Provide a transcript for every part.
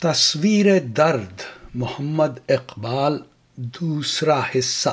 تصویر درد محمد اقبال دوسرا حصہ۔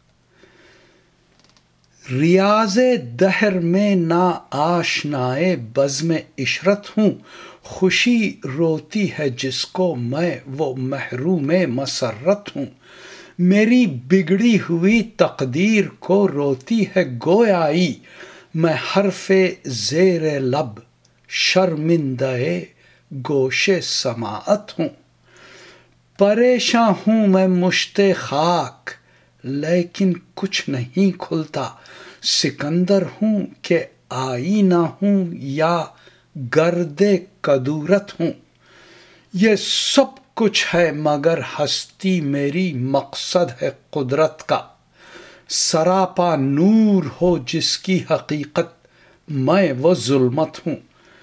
ریاض دہر میں نا آشنائے بزم عشرت ہوں، خوشی روتی ہے جس کو میں وہ محروم مسرت ہوں۔ میری بگڑی ہوئی تقدیر کو روتی ہے گویائی، میں حرف زیر لب شرمندہ گوش سماعت ہوں۔ پریشاں ہوں میں مشت خاک لیکن کچھ نہیں کھلتا، سکندر ہوں کہ آئینہ ہوں یا گرد کدورت ہوں۔ یہ سب کچھ ہے مگر ہستی میری مقصد ہے قدرت کا، سراپا نور ہو جس کی حقیقت میں وہ ظلمت ہوں۔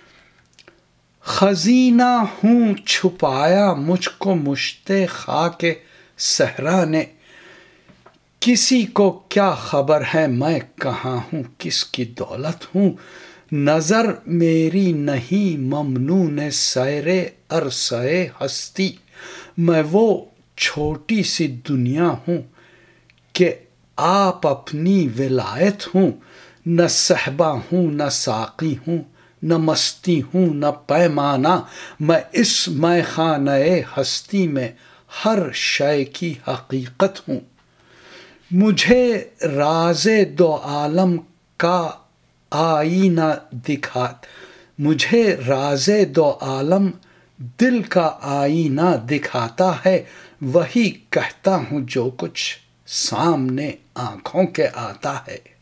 خزینہ ہوں چھپایا مجھ کو مشت خاک صحرا نے، کسی کو کیا خبر ہے میں کہاں ہوں کس کی دولت ہوں۔ نظر میری نہیں ممنون سیر عرصۂ ہستی، میں وہ چھوٹی سی دنیا ہوں کہ آپ اپنی ولایت ہوں۔ نہ صحبہ ہوں نہ ساقی ہوں، نہ مستی ہوں نہ پیمانہ، میں اس مے خانہ ہستی میں ہر شے کی حقیقت ہوں۔ مجھے راز دو عالم کا آئینہ مجھے راز دو عالم دل کا آئینہ دکھاتا ہے، وہی کہتا ہوں جو کچھ سامنے آنکھوں کے آتا ہے۔